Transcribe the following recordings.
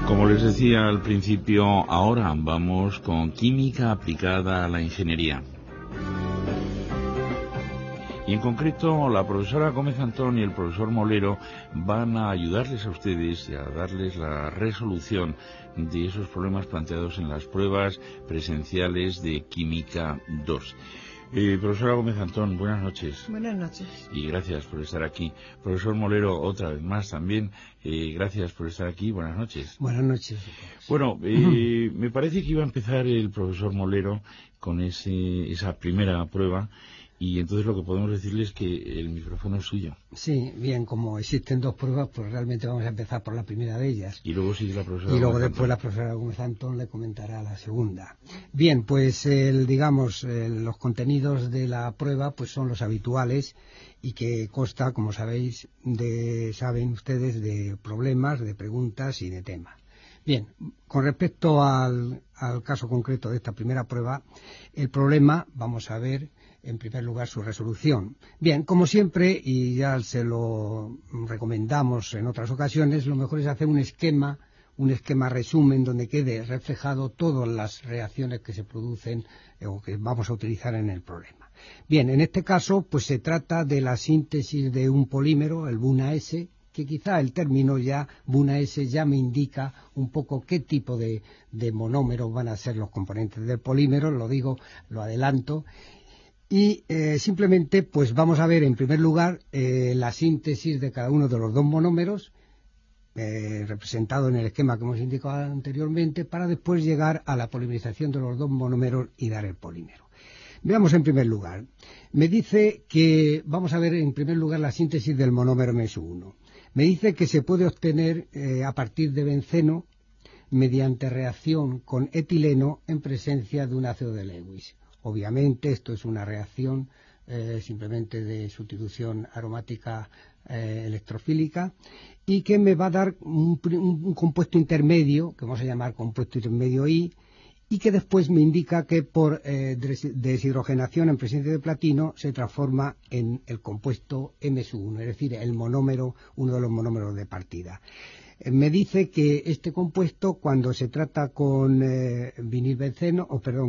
Como les decía al principio, ahora vamos con química aplicada a la ingeniería. Y en concreto, la profesora Gómez Antón y el profesor Molero van a ayudarles a ustedes y a darles la resolución de esos problemas planteados en las pruebas presenciales de Química 2. Profesora Gómez Antón, buenas noches. Buenas noches. Y gracias por estar aquí. Profesor Molero, otra vez más también, gracias por estar aquí. Buenas noches. Buenas noches. Bueno, me parece que iba a empezar el profesor Molero con esa primera prueba. Y entonces lo que podemos decirles es que el micrófono es suyo. Sí, bien, como existen dos pruebas, pues realmente vamos a empezar por la primera de ellas. Y luego sigue la profesora. Y luego después la profesora Gómez Antón le comentará la segunda. Bien, pues los contenidos de la prueba pues son los habituales y que consta, como sabéis, saben ustedes, de problemas, de preguntas y de temas. Bien, con respecto al caso concreto de esta primera prueba, el problema, vamos a ver en primer lugar su resolución. Bien, como siempre, y ya se lo recomendamos en otras ocasiones, lo mejor es hacer un esquema resumen donde quede reflejado todas las reacciones que se producen o que vamos a utilizar en el problema. Bien, en este caso, pues se trata de la síntesis de un polímero, el BuNaS, que quizá el término ya BuNaS ya me indica un poco qué tipo de monómeros van a ser los componentes del polímero, lo adelanto. Y simplemente pues vamos a ver en primer lugar la síntesis de cada uno de los dos monómeros representado en el esquema que hemos indicado anteriormente, para después llegar a la polimerización de los dos monómeros y dar el polímero. Veamos en primer lugar. Me dice que vamos a ver en primer lugar la síntesis del monómero MS1. Me dice que se puede obtener a partir de benceno mediante reacción con etileno en presencia de un ácido de Lewis. Obviamente esto es una reacción simplemente de sustitución aromática electrofílica y que me va a dar un compuesto intermedio, que vamos a llamar compuesto intermedio I, y que después me indica que por deshidrogenación en presencia de platino se transforma en el compuesto MS1, es decir, el monómero, uno de los monómeros de partida. Me dice que este compuesto, cuando se trata con vinilbenceno,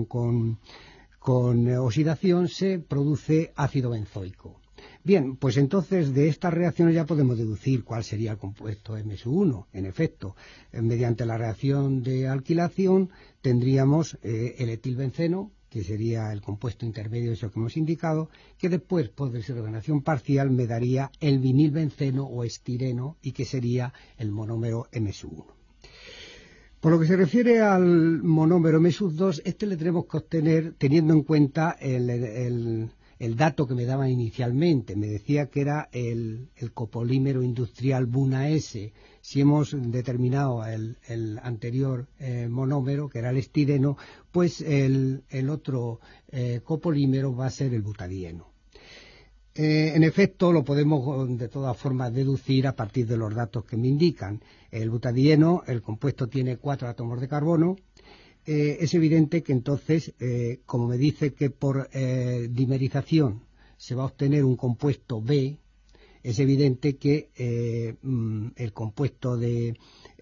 con oxidación, se produce ácido benzoico. Bien, pues entonces de estas reacciones ya podemos deducir cuál sería el compuesto MS1. En efecto, mediante la reacción de alquilación tendríamos el etilbenceno, que sería el compuesto intermedio, eso que hemos indicado, que después, por deshidrogenación parcial, me daría el vinilbenceno o estireno, y que sería el monómero MS1. Por lo que se refiere al monómero MS2, le tenemos que obtener teniendo en cuenta el dato que me daban inicialmente. Me decía que era el copolímero industrial BuNaS. Si hemos determinado el anterior monómero, que era el estireno, pues el otro copolímero va a ser el butadieno. En efecto, lo podemos de todas formas deducir a partir de los datos que me indican. El butadieno, el compuesto tiene 4 átomos de carbono. Es evidente que entonces, como me dice que por dimerización se va a obtener un compuesto B, es evidente que el compuesto de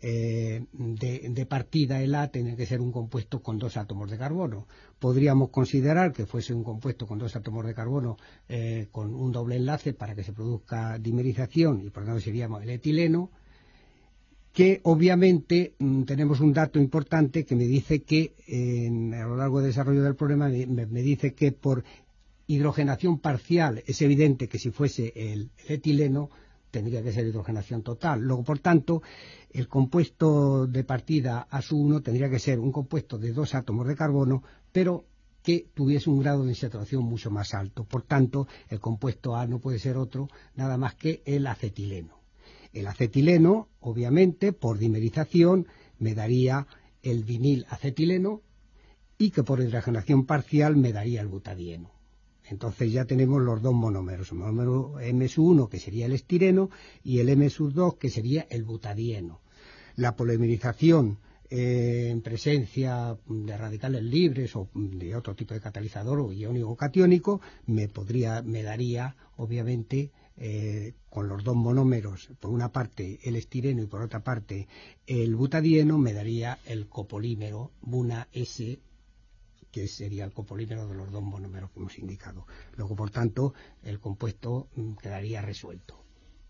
partida, el A, tiene que ser un compuesto con 2 átomos de carbono. Podríamos considerar que fuese un compuesto con 2 átomos de carbono con un doble enlace para que se produzca dimerización, y por lo tanto seríamos el etileno, que obviamente tenemos un dato importante que me dice que a lo largo del desarrollo del problema me dice que por hidrogenación parcial es evidente que si fuese el etileno tendría que ser hidrogenación total. Luego, por tanto, el compuesto de partida A1 tendría que ser un compuesto de 2 átomos de carbono, pero que tuviese un grado de insaturación mucho más alto. Por tanto, el compuesto A no puede ser otro, nada más que el acetileno. El acetileno, obviamente, por dimerización, me daría el vinilacetileno, y que por hidrogenación parcial me daría el butadieno. Entonces ya tenemos los dos monómeros, el monómero MS1, que sería el estireno, y el MS2, que sería el butadieno. La polimerización en presencia de radicales libres o de otro tipo de catalizador o iónico catiónico me daría, obviamente, con los dos monómeros, por una parte el estireno y por otra parte el butadieno, me daría el copolímero Buna S, que sería el copolímero de los dos monómeros que hemos indicado. Luego, por tanto, el compuesto quedaría resuelto.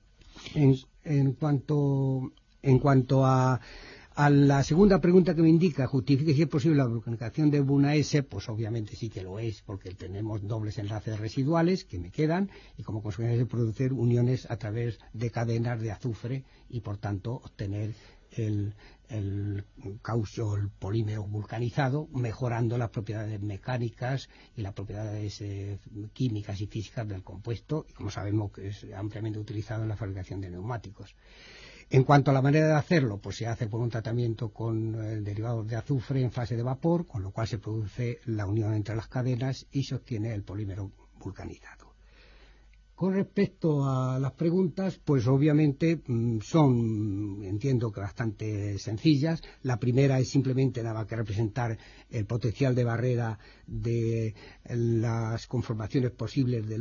En cuanto a la segunda pregunta que me indica, justifique si es posible la vulcanización de Buna S, pues obviamente sí que lo es, porque tenemos dobles enlaces residuales que me quedan y como consecuencia de producir uniones a través de cadenas de azufre y por tanto obtener el caucho, el polímero vulcanizado, mejorando las propiedades mecánicas y las propiedades químicas y físicas del compuesto, y como sabemos que es ampliamente utilizado en la fabricación de neumáticos. En cuanto a la manera de hacerlo, pues se hace por un tratamiento con derivados de azufre en fase de vapor, con lo cual se produce la unión entre las cadenas y se obtiene el polímero vulcanizado. Con respecto a las preguntas, pues obviamente son, entiendo que bastante sencillas. La primera es simplemente nada más que representar el potencial de barrera de las conformaciones posibles del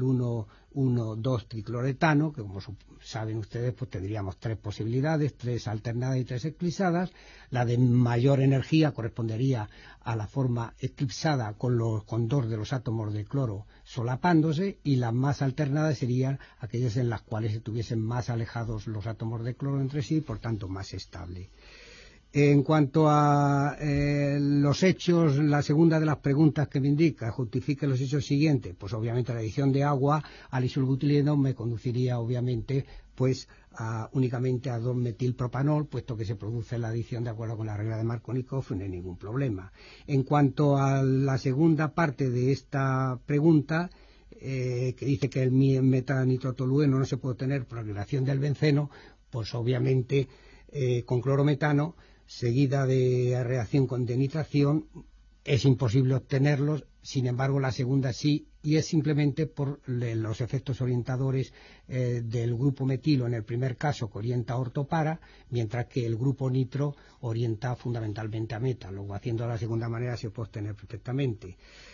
1,2-tricloretano, que como saben ustedes, pues tendríamos tres posibilidades, tres alternadas y tres eclipsadas. La de mayor energía correspondería a la forma eclipsada con dos de los átomos de cloro solapándose, y las más alternadas serían aquellas en las cuales estuviesen más alejados los átomos de cloro entre sí, por tanto más estable. En cuanto a los hechos, la segunda de las preguntas que me indica, justifique los hechos siguientes, pues obviamente la adición de agua al isobutileno me conduciría obviamente pues únicamente a 2-metilpropanol, puesto que se produce la adición de acuerdo con la regla de Markovnikov, no hay ningún problema. En cuanto a la segunda parte de esta pregunta, que dice que el metanitrotolueno no se puede obtener por la relación del benceno, pues obviamente con clorometano, seguida de reacción con denitración, es imposible obtenerlos. Sin embargo, la segunda sí, y es simplemente por los efectos orientadores del grupo metilo en el primer caso, que orienta a ortopara, mientras que el grupo nitro orienta fundamentalmente a meta. Luego, haciendo de la segunda manera, se puede obtener perfectamente.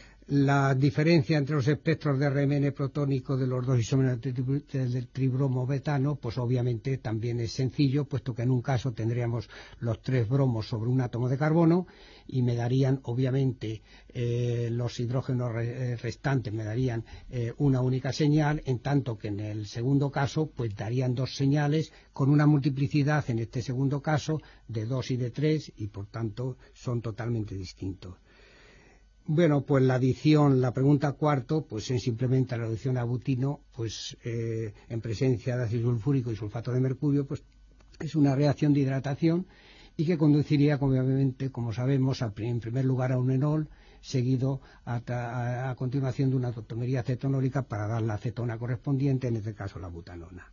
La diferencia entre los espectros de RMN protónico de los dos isómeros del tribromo-betano, pues obviamente también es sencillo, puesto que en un caso tendríamos los 3 bromos sobre un átomo de carbono y me darían obviamente los hidrógenos restantes me darían una única señal, en tanto que en el segundo caso pues darían 2 señales con una multiplicidad en este segundo caso de 2 y de 3, y por tanto son totalmente distintos. Bueno, pues la adición, la pregunta cuarto, pues es simplemente la adición a butino, pues en presencia de ácido sulfúrico y sulfato de mercurio, pues es una reacción de hidratación y que conduciría, obviamente, como sabemos, en primer lugar a un enol, seguido a continuación de una tautomería cetonólica para dar la acetona correspondiente, en este caso la butanona.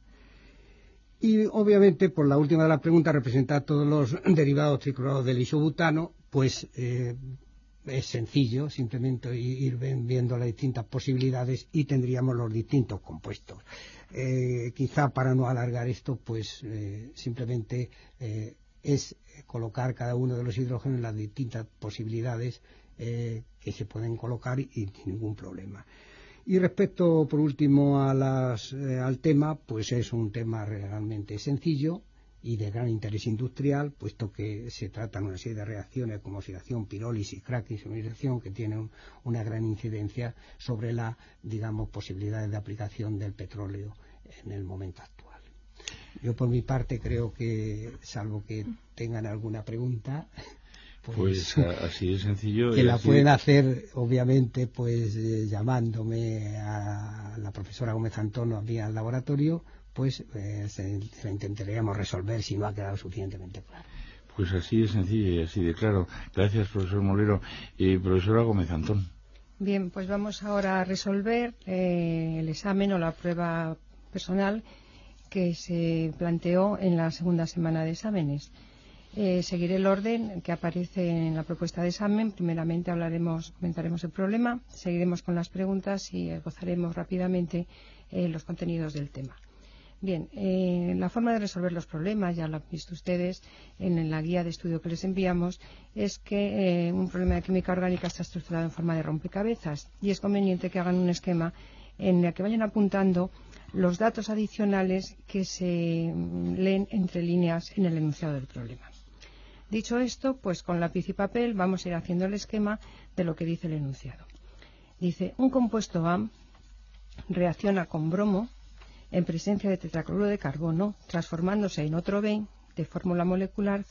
Y obviamente, por la última de las preguntas, representar todos los derivados triclorados del isobutano, pues es sencillo, simplemente ir viendo las distintas posibilidades y tendríamos los distintos compuestos. Quizá para no alargar esto, pues simplemente es colocar cada uno de los hidrógenos en las distintas posibilidades que se pueden colocar y sin ningún problema. Y respecto, por último, al tema, pues es un tema realmente sencillo y de gran interés industrial, puesto que se trata de una serie de reacciones como oxidación, pirólisis, cracking, isomerización, que tienen una gran incidencia sobre las, digamos, posibilidades de aplicación del petróleo en el momento actual. Yo por mi parte creo que, salvo que tengan alguna pregunta, pues así de sencillo. Que la pueden hacer, obviamente, pues llamándome a la profesora Gómez Antón o al laboratorio, pues se la intentaríamos resolver si no ha quedado suficientemente claro. Pues así de sencillo y así de claro. Gracias, profesor Molero. Profesora Gómez Antón. Bien, pues vamos ahora a resolver el examen o la prueba personal que se planteó en la segunda semana de exámenes. Seguiré el orden que aparece en la propuesta de examen. Primeramente comentaremos el problema, seguiremos con las preguntas y esbozaremos rápidamente los contenidos del tema. Bien, la forma de resolver los problemas, ya lo han visto ustedes en la guía de estudio que les enviamos, es que un problema de química orgánica está estructurado en forma de rompecabezas y es conveniente que hagan un esquema en el que vayan apuntando los datos adicionales que se leen entre líneas en el enunciado del problema. Dicho esto, pues con lápiz y papel vamos a ir haciendo el esquema de lo que dice el enunciado. Dice, un compuesto A reacciona con bromo en presencia de tetracloruro de carbono, transformándose en otro B de fórmula molecular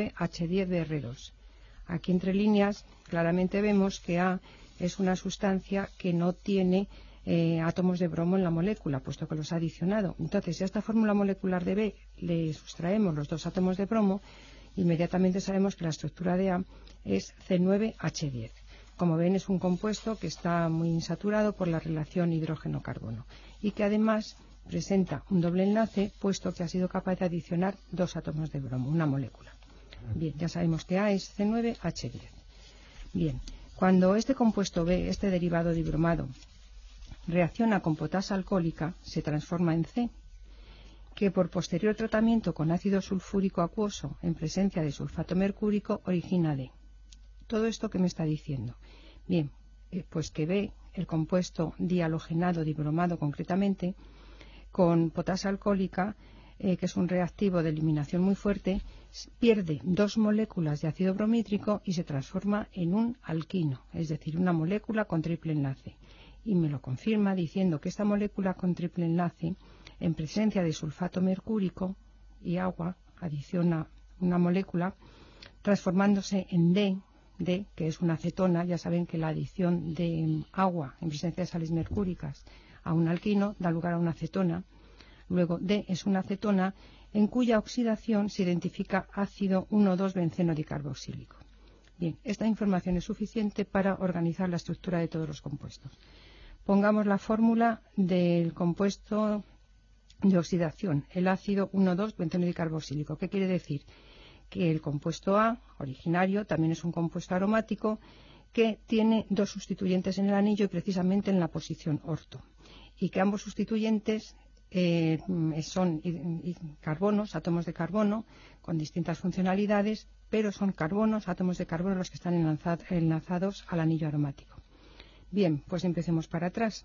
C9H10Br2. Aquí entre líneas claramente vemos que A es una sustancia que no tiene átomos de bromo en la molécula, puesto que los ha adicionado. Entonces, si a esta fórmula molecular de B le sustraemos los 2 átomos de bromo, inmediatamente sabemos que la estructura de A es C9H10. Como ven, es un compuesto que está muy insaturado por la relación hidrógeno-carbono y que además presenta un doble enlace, puesto que ha sido capaz de adicionar 2 átomos de bromo, una molécula. Bien, ya sabemos que A es C9H10. Bien, cuando este compuesto B, este derivado dibromado, reacciona con potasa alcohólica, se transforma en C, que por posterior tratamiento con ácido sulfúrico acuoso en presencia de sulfato mercúrico origina D. ¿Todo esto qué me está diciendo? Bien, pues que B, el compuesto dihalogenado dibromado concretamente, con potasa alcohólica, que es un reactivo de eliminación muy fuerte, pierde 2 moléculas de ácido bromídrico y se transforma en un alquino, es decir, una molécula con triple enlace. Y me lo confirma diciendo que esta molécula con triple enlace, en presencia de sulfato mercúrico y agua, adiciona una molécula, transformándose en D, que es una acetona. Ya saben que la adición de agua en presencia de sales mercúricas a un alquino da lugar a una acetona. Luego D es una acetona en cuya oxidación se identifica ácido 1,2-benceno dicarboxílico. Bien, esta información es suficiente para organizar la estructura de todos los compuestos. Pongamos la fórmula del compuesto de oxidación, el ácido 1,2-benceno dicarboxílico. ¿Qué quiere decir? Que el compuesto A, originario, también es un compuesto aromático que tiene 2 sustituyentes en el anillo y precisamente en la posición orto. Y que ambos sustituyentes son carbonos, átomos de carbono, con distintas funcionalidades, pero son carbonos, átomos de carbono los que están enlazados al anillo aromático. Bien, pues empecemos para atrás.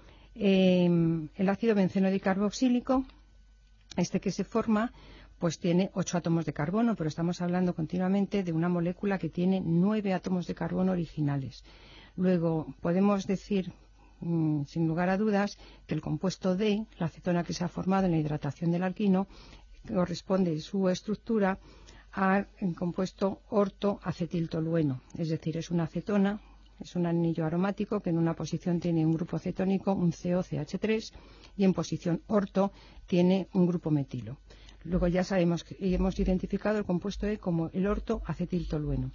El ácido benceno dicarboxílico, este que se forma, pues tiene 8 átomos de carbono, pero estamos hablando continuamente de una molécula que tiene 9 átomos de carbono originales. Luego podemos decir, sin lugar a dudas, que el compuesto D, la acetona que se ha formado en la hidratación del alquino, corresponde su estructura al compuesto ortoacetiltolueno, es decir, es una acetona, es un anillo aromático que en una posición tiene un grupo cetónico, un COCH3, y en posición orto tiene un grupo metilo. Luego ya sabemos que hemos identificado el compuesto E como el ortoacetiltolueno.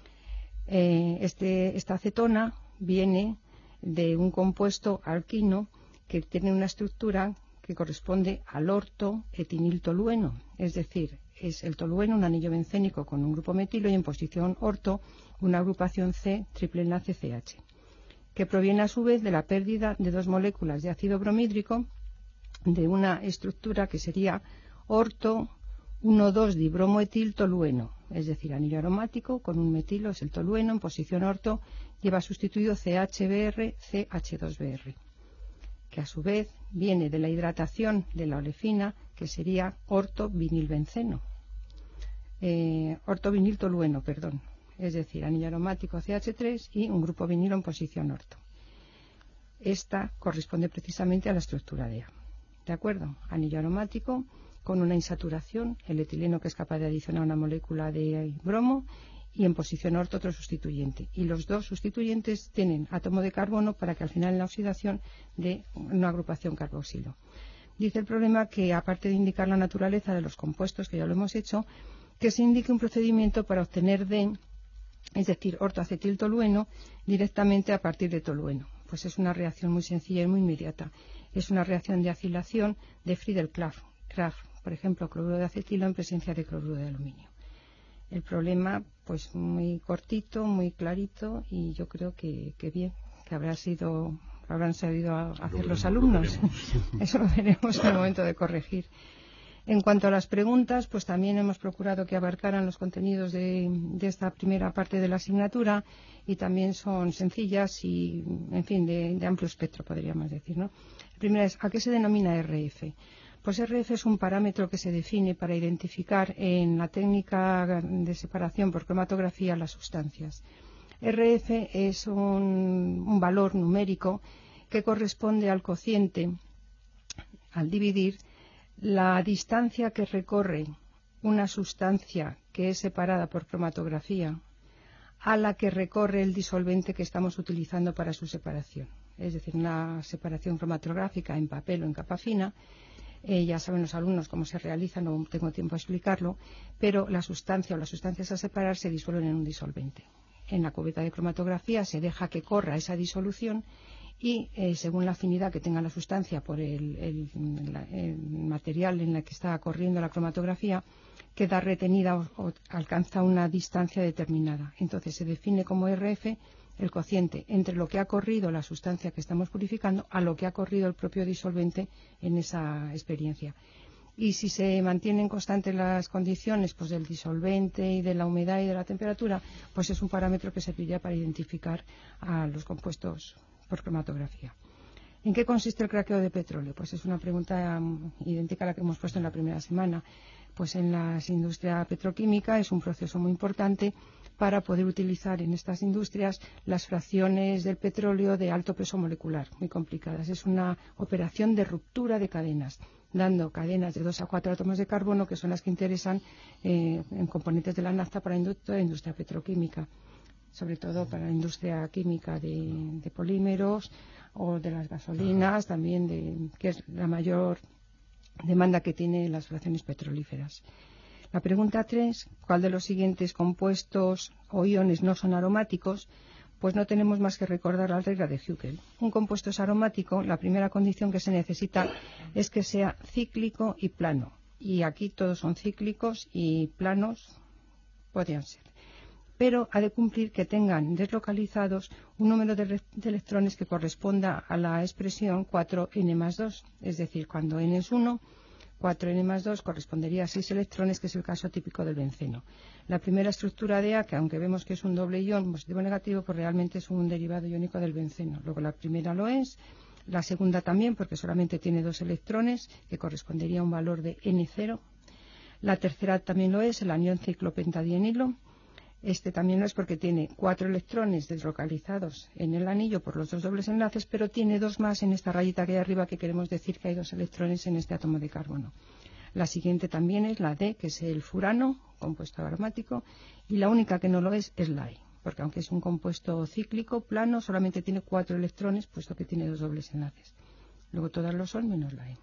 Esta acetona viene de un compuesto alquino que tiene una estructura que corresponde al ortoetiniltolueno, es decir, es el tolueno, un anillo bencénico con un grupo metilo, y en posición orto una agrupación C, triple enlace CH, que proviene a su vez de la pérdida de 2 moléculas de ácido bromídrico de una estructura que sería orto 1,2-dibromoetiltolueno, es decir, anillo aromático con un metilo, es el tolueno, en posición orto lleva sustituido CHBr, CH2Br, que a su vez viene de la hidratación de la olefina, que sería ortovinilbenceno, ortoviniltolueno, perdón, es decir, anillo aromático CH3 y un grupo vinilo en posición orto. Esta corresponde precisamente a la estructura de A. ¿De acuerdo? Anillo aromático con una insaturación, el etileno que es capaz de adicionar una molécula de bromo, y en posición orto otro sustituyente. Y los 2 sustituyentes tienen átomo de carbono para que al final en la oxidación dé una agrupación carboxilo. Dice el problema que, aparte de indicar la naturaleza de los compuestos, que ya lo hemos hecho, que se indique un procedimiento para obtener D, es decir, ortoacetiltolueno, directamente a partir de tolueno. Pues es una reacción muy sencilla y muy inmediata. Es una reacción de acilación de Friedel-Crafts, por ejemplo, cloruro de acetilo en presencia de cloruro de aluminio. El problema, pues muy cortito, muy clarito, y yo creo que bien, que habrán sabido a hacer los alumnos. Eso lo veremos en el momento de corregir. En cuanto a las preguntas, pues también hemos procurado que abarcaran los contenidos de esta primera parte de la asignatura y también son sencillas y, en fin, de amplio espectro, podríamos decir, ¿no? La primera es, ¿a qué se denomina RF? Pues RF es un parámetro que se define para identificar en la técnica de separación por cromatografía las sustancias. RF es un valor numérico que corresponde al cociente, al dividir la distancia que recorre una sustancia que es separada por cromatografía a la que recorre el disolvente que estamos utilizando para su separación. Es decir, una separación cromatográfica en papel o en capa fina. Ya saben los alumnos cómo se realiza, no tengo tiempo a explicarlo, pero la sustancia o las sustancias a separar se disuelven en un disolvente. En la cubeta de cromatografía se deja que corra esa disolución y según la afinidad que tenga la sustancia por el material en el que está corriendo la cromatografía, queda retenida o alcanza una distancia determinada. Entonces se define como RF el cociente entre lo que ha corrido la sustancia que estamos purificando a lo que ha corrido el propio disolvente en esa experiencia. Y si se mantienen constantes las condiciones pues del disolvente y de la humedad y de la temperatura, pues es un parámetro que serviría para identificar a los compuestos por cromatografía. ¿En qué consiste el craqueo de petróleo? Pues es una pregunta idéntica a la que hemos puesto en la primera semana. Pues en la industria petroquímica es un proceso muy importante para poder utilizar en estas industrias las fracciones del petróleo de alto peso molecular, muy complicadas. Es una operación de ruptura de cadenas, dando cadenas de 2 a 4 átomos de carbono, que son las que interesan en componentes de la nafta para la industria petroquímica, sobre todo para la industria química de polímeros o de las gasolinas, también que es la mayor demanda que tiene las fracciones petrolíferas. La pregunta 3, ¿cuál de los siguientes compuestos o iones no son aromáticos? Pues no tenemos más que recordar la regla de Hückel. Un compuesto es aromático, la primera condición que se necesita es que sea cíclico y plano. Y aquí todos son cíclicos y planos podrían ser. Pero ha de cumplir que tengan deslocalizados un número de electrones que corresponda a la expresión 4n+2. Es decir, cuando n es 1, 4n+2 correspondería a 6 electrones, que es el caso típico del benceno. La primera estructura de A, que aunque vemos que es un doble ion positivo o negativo, pues realmente es un derivado iónico del benceno. Luego la primera lo es, la segunda también, porque solamente tiene 2 electrones, que correspondería a un valor de n0. La tercera también lo es, el anión ciclopentadienilo. Este también lo es porque tiene 4 electrones deslocalizados en el anillo por los 2 dobles enlaces, pero tiene 2 más en esta rayita que hay arriba, que queremos decir que hay 2 electrones en este átomo de carbono. La siguiente también es la D, que es el furano, compuesto aromático, y la única que no lo es la E, porque aunque es un compuesto cíclico, plano, solamente tiene 4 electrones, puesto que tiene 2 dobles enlaces. Luego todas lo son menos la E.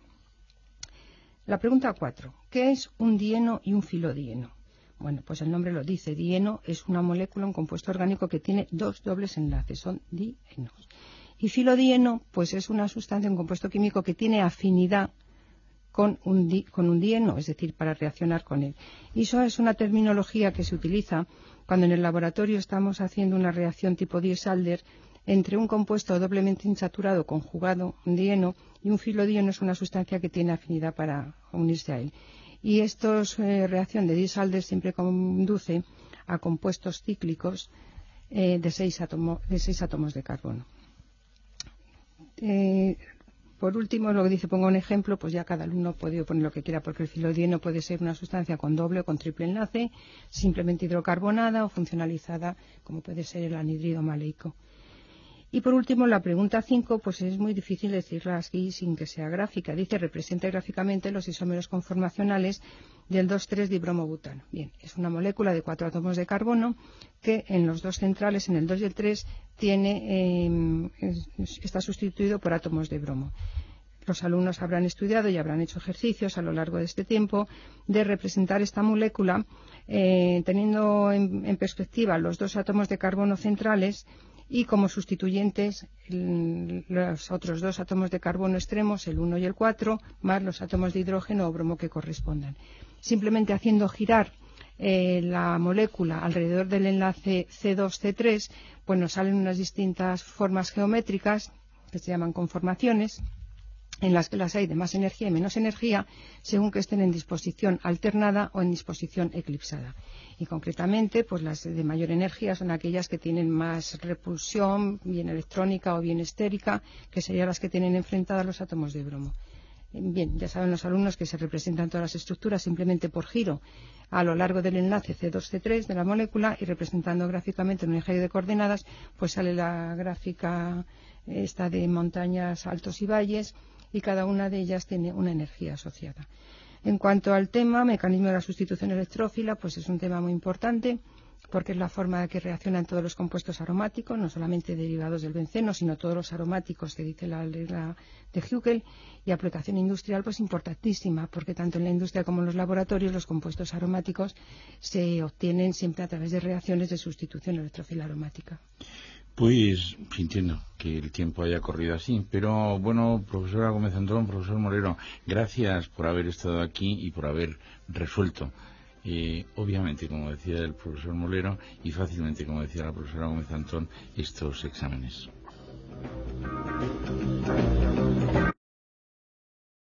La pregunta 4. ¿Qué es un dieno y un filodieno? Bueno, pues el nombre lo dice. Dieno es una molécula, un compuesto orgánico que tiene 2 dobles enlaces, son dienos. Y filodieno, pues es una sustancia, un compuesto químico que tiene afinidad con un dieno, es decir, para reaccionar con él. Y eso es una terminología que se utiliza cuando en el laboratorio estamos haciendo una reacción tipo Diels-Alder entre un compuesto doblemente insaturado conjugado, un dieno, y un filodieno es una sustancia que tiene afinidad para unirse a él. Y esta reacción de Diels-Alder siempre conduce a compuestos cíclicos de 6 átomos de carbono. Por último, lo que dice, pongo un ejemplo, pues ya cada alumno puede poner lo que quiera, porque el filodieno puede ser una sustancia con doble o con triple enlace, simplemente hidrocarbonada o funcionalizada, como puede ser el anhidrido maleico. Y por último, la pregunta 5, pues es muy difícil decirla aquí sin que sea gráfica. Dice, representa gráficamente los isómeros conformacionales del 2,3-dibromobutano. Bien, es una molécula de 4 átomos de carbono que en los 2 centrales, en el 2 y el 3, está sustituido por átomos de bromo. Los alumnos habrán estudiado y habrán hecho ejercicios a lo largo de este tiempo de representar esta molécula teniendo en perspectiva los 2 átomos de carbono centrales y como sustituyentes los otros 2 átomos de carbono extremos, el 1 y el 4, más los átomos de hidrógeno o bromo que correspondan. Simplemente haciendo girar la molécula alrededor del enlace C2-C3, pues nos salen unas distintas formas geométricas que se llaman conformaciones, en las que las hay de más energía y menos energía, según que estén en disposición alternada o en disposición eclipsada. Y concretamente, pues las de mayor energía son aquellas que tienen más repulsión, bien electrónica o bien estérica, que serían las que tienen enfrentadas los átomos de bromo. Bien, ya saben los alumnos que se representan todas las estructuras simplemente por giro a lo largo del enlace C2-C3 de la molécula, y representando gráficamente en un eje de coordenadas, pues sale la gráfica esta de montañas, altos y valles, y cada una de ellas tiene una energía asociada. En cuanto al tema, mecanismo de la sustitución electrófila, pues es un tema muy importante, porque es la forma en que reaccionan todos los compuestos aromáticos, no solamente derivados del benceno, sino todos los aromáticos que dice la regla de Huckel, y aplicación industrial pues importantísima, porque tanto en la industria como en los laboratorios los compuestos aromáticos se obtienen siempre a través de reacciones de sustitución electrófila aromática. Pues entiendo que el tiempo haya corrido así, pero bueno, profesora Gómez Antón, profesor Molero, gracias por haber estado aquí y por haber resuelto, obviamente, como decía el profesor Molero, y fácilmente, como decía la profesora Gómez Antón, estos exámenes.